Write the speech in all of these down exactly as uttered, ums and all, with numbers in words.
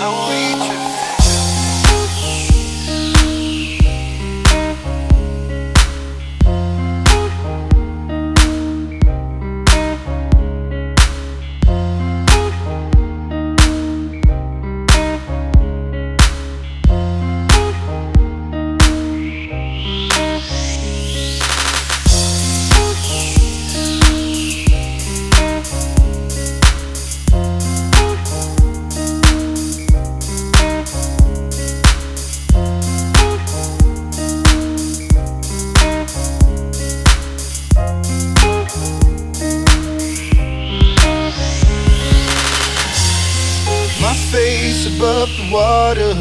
slowly drifting. My face above the water,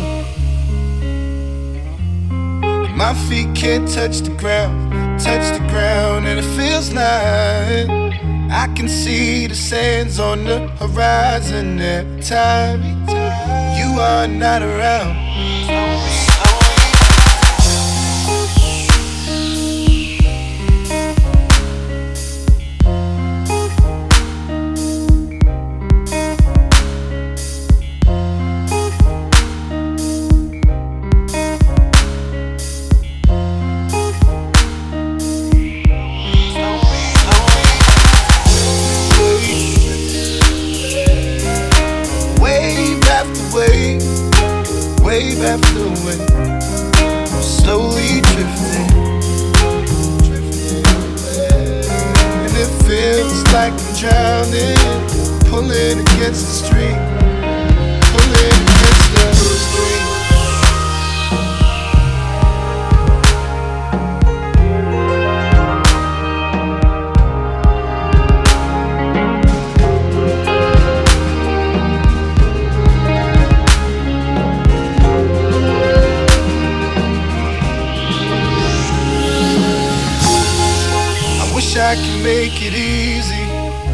my feet can't touch the ground, touch the ground, and it feels like I can see the sands on the horizon every time you are not around. Wave after wave, I'm slowly drifting, drifting away. And it feels like I'm drowning, pulling against the stream, pulling against the stream. I can make it easy,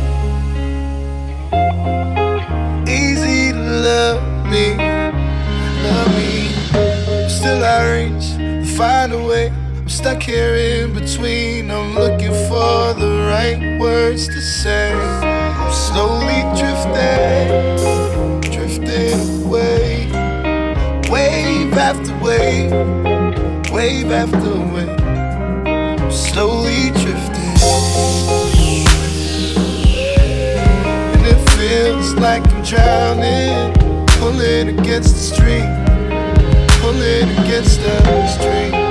easy to love me, love me. Still I reach to find a way. I'm stuck here in between. I'm looking for the right words to say. I'm slowly drifting, drifting away. Wave after wave, wave after wave. I'm slowly drifting. And it feels like I'm drowning, pulling against the stream, pulling against the stream.